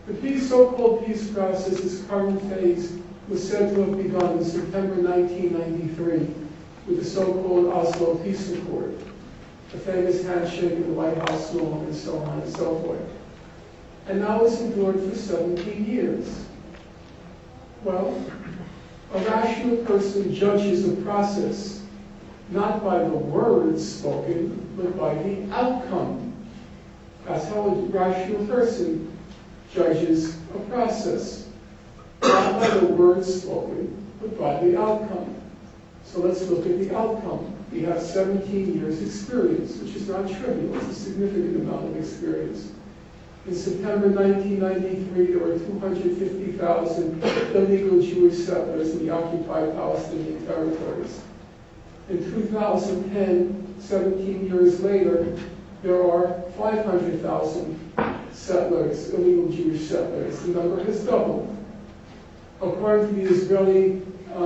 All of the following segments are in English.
The so-called peace process's current phase was said to have begun in September 1993 with the so-called Oslo Peace Accord, the famous handshake in the White House lawn, and so on and so forth. And now it's endured for 17 years. Well, a rational person judges a process not by the words spoken, but by the outcome. That's how a rational person judges a process, not by the words spoken, but by the outcome. So let's look at the outcome. We have 17 years experience, which is not trivial. It's a significant amount of experience. In September 1993, there were 250,000 illegal Jewish settlers in the occupied Palestinian territories. In 2010, 17 years later, there are 500,000 settlers, illegal Jewish settlers. The number has doubled. According to the Israeli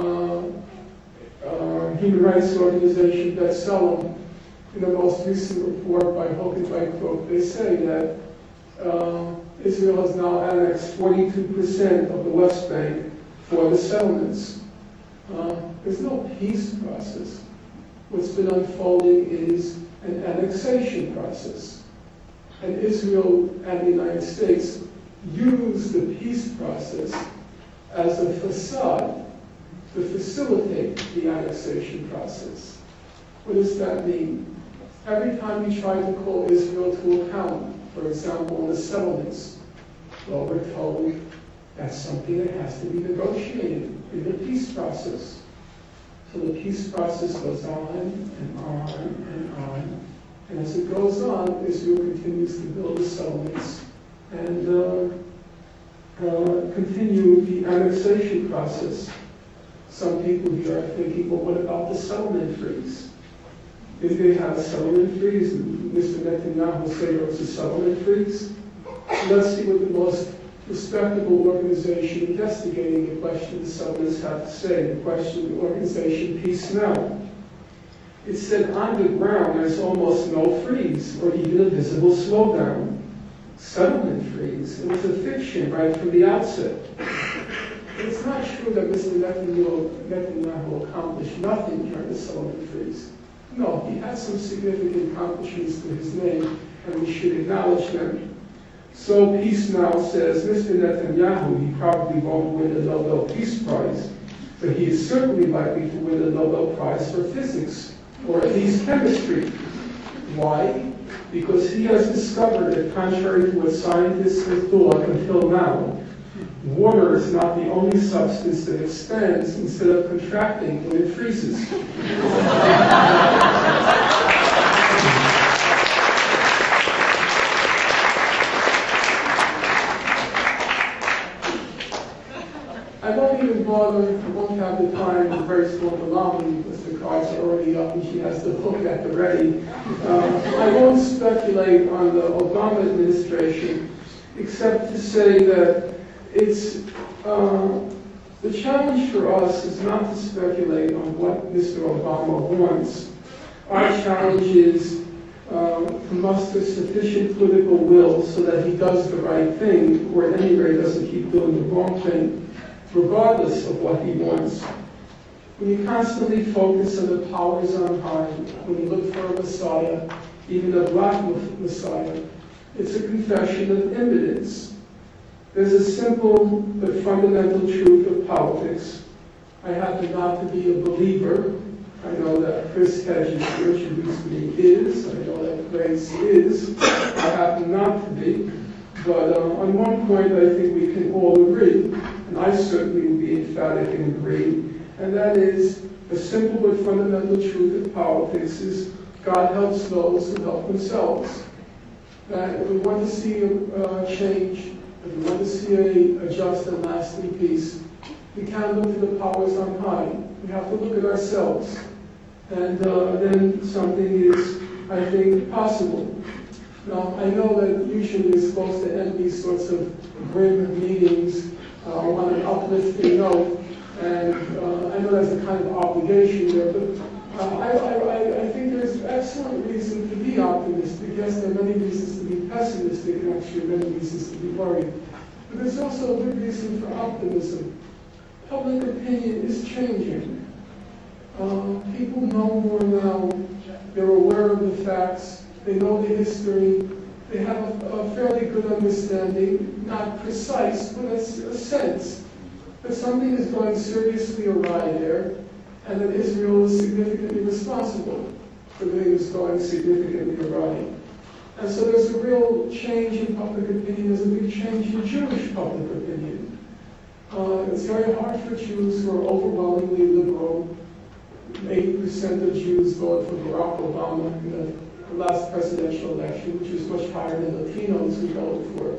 human rights organization B'Tselem, in the most recent report by Hook and by Crook, they say that Israel has now annexed 42% of the West Bank for the settlements. There's no peace process. What's been unfolding is an annexation process. And Israel and the United States use the peace process as a facade to facilitate the annexation process. What does that mean? Every time you try to call Israel to account, for example, in the settlements, well, we're told that's something that has to be negotiated in the peace process. So the peace process goes on and on and on. And as it goes on, Israel continues to build the settlements and continue the annexation process. Some people here are thinking, well, what about the settlement freeze? Did they have a settlement freeze? And Mr. Netanyahu said there was a settlement freeze? Let's see what the most respectable organization investigating the question of the settlements have to say. The question of the organization Peace Now. It said on the ground there's almost no freeze or even a visible slowdown. Settlement freeze. It was a fiction right from the outset. It's not true that Mr. Netanyahu accomplished nothing during the settlement freeze. No, he had some significant accomplishments to his name, and we should acknowledge them. So Peace Now says, Mr. Netanyahu, he probably won't win the Nobel Peace Prize, but he is certainly likely to win the Nobel Prize for physics, or at least chemistry. Why? Because he has discovered that, contrary to what scientists have thought until now, water is not the only substance that expands instead of contracting when it freezes. I won't even bother, I won't have the time to brainstorm the nominee because the cards are already up and she has the hook at the ready. I won't speculate on the Obama administration except to say that it's the challenge for us is not to speculate on what Mr. Obama wants. Our challenge is to muster sufficient political will so that he does the right thing, or at any rate doesn't keep doing the wrong thing, regardless of what he wants. When you constantly focus on the powers on high, when you look for a Messiah, even a black Messiah, it's a confession of impotence. There's a simple but fundamental truth of politics. I happen not to be a believer. I know that Chris Hedges, who introduced me, is. I know that Grace is. I happen not to be. But on one point, I think we can all agree, and I certainly will be emphatic in agreeing, and that is the simple but fundamental truth of politics is God helps those who help themselves. That if we want to see a change, if we want to see a just and lasting peace, we can't look to the powers on high. We have to look at ourselves. And then something is, I think, possible. Now, I know that usually we're supposed to end these sorts of grim meetings on an uplifting note, and I know there's a kind of obligation there, but I think there's excellent reason to be optimistic. Yes, there are many reasons to be pessimistic, and actually many reasons to be worried. But there's also a good reason for optimism. Public opinion is changing. People know more now. They're aware of the facts. They know the history. They have a fairly good understanding, not precise, but a sense that something is going seriously awry there, and that Israel is significantly responsible for things going significantly awry. And so there's a real change in public opinion. There's a big change in Jewish public opinion. It's very hard for Jews who are overwhelmingly liberal. 80% of Jews voted for Barack Obama in the last presidential election, which is much higher than Latinos who voted for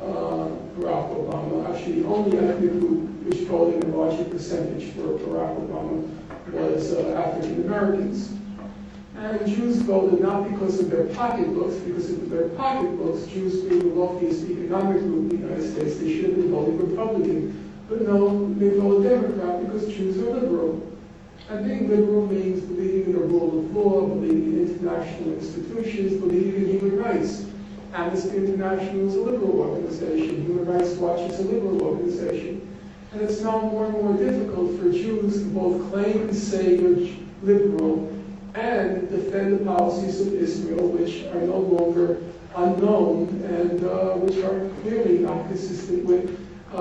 Barack Obama. Actually, the only ethnic group which voted in a larger percentage for Barack Obama was African Americans. And Jews voted not because of their pocketbooks, because of their pocketbooks, Jews being the wealthiest economic group in the United States, they should have been voting Republican. But no, they voted Democrat because Jews are liberal. And being liberal means believing in the rule of law, believing in international institutions, believing in human rights. Amnesty International is a liberal organization. Human Rights Watch is a liberal organization. And it's now more and more difficult for Jews to both claim and say they're liberal and defend the policies of Israel, which are no longer unknown and which are clearly not consistent with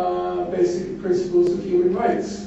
basic principles of human rights.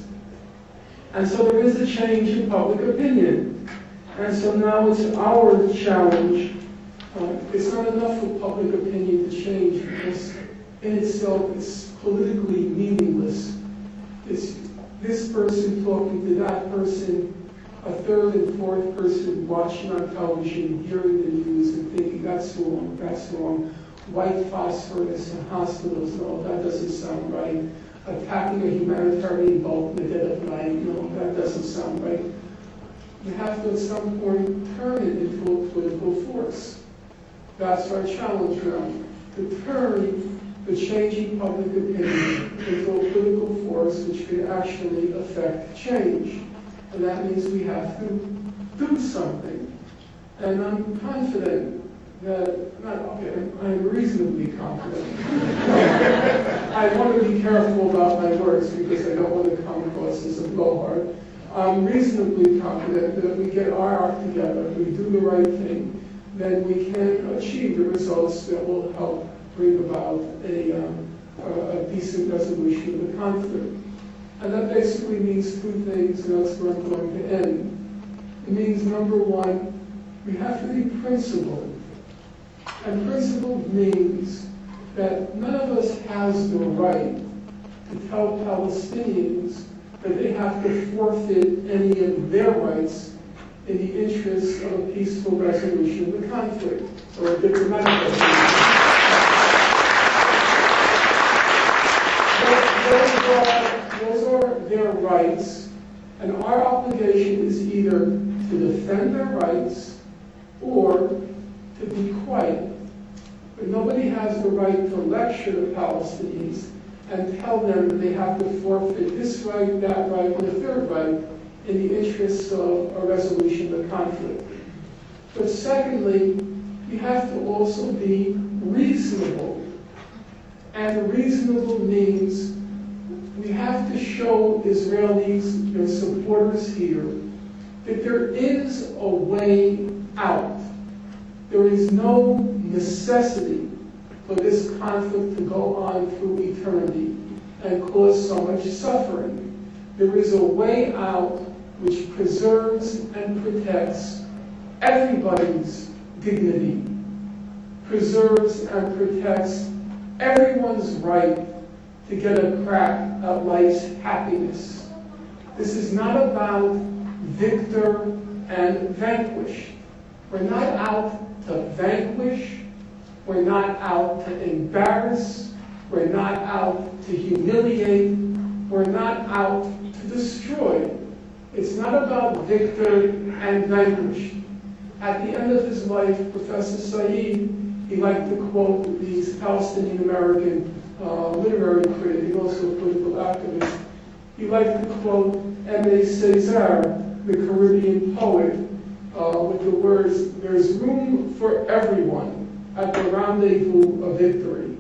And so there is a change in public opinion. And so now it's our challenge. It's not enough for public opinion to change because in itself it's politically meaningless. It's this person talking to that person, a third and fourth person watching on television, hearing the news and thinking, that's wrong, that's wrong. White phosphorus in hospitals, no, that doesn't sound right. Attacking a humanitarian boat in the dead of night, no, that doesn't sound right. You have to at some point turn it into a political force. That's our challenge now, to turn the changing public opinion into a political force which can actually affect change. And that means we have to do something. And I'm confident that, I'm reasonably confident. I want to be careful about my words because I don't want to come across as a blowhard. I'm reasonably confident that if we get our act together, we do the right thing, then we can achieve the results that will help bring about a decent resolution of the conflict. And that basically means two things, and that's where I'm going to end. It means, number one, we have to be principled. And principled means that none of us has the right to tell Palestinians that they have to forfeit any of their rights in the interest of a peaceful resolution of the conflict, or a diplomatic resolution. Those are their rights, and our obligation is either to defend their rights or to be quiet. But nobody has the right to lecture the Palestinians and tell them that they have to forfeit this right, that right, and the third right in the interests of a resolution of the conflict. But secondly, we have to also be reasonable. And reasonable means we have to show Israelis, their supporters here, that there is a way out. There is no necessity for this conflict to go on through eternity and cause so much suffering. There is a way out which preserves and protects everybody's dignity, preserves and protects everyone's right to get a crack at life's happiness. This is not about victor and vanquish. We're not out to vanquish. We're not out to embarrass. We're not out to humiliate. We're not out to destroy. It's not about victor and vanquish. At the end of his life, Professor Said, he liked to quote these Palestinian-American literary critic, he also a political activist. He liked to quote Aimé Césaire, the Caribbean poet, with the words, "There's room for everyone at the rendezvous of victory."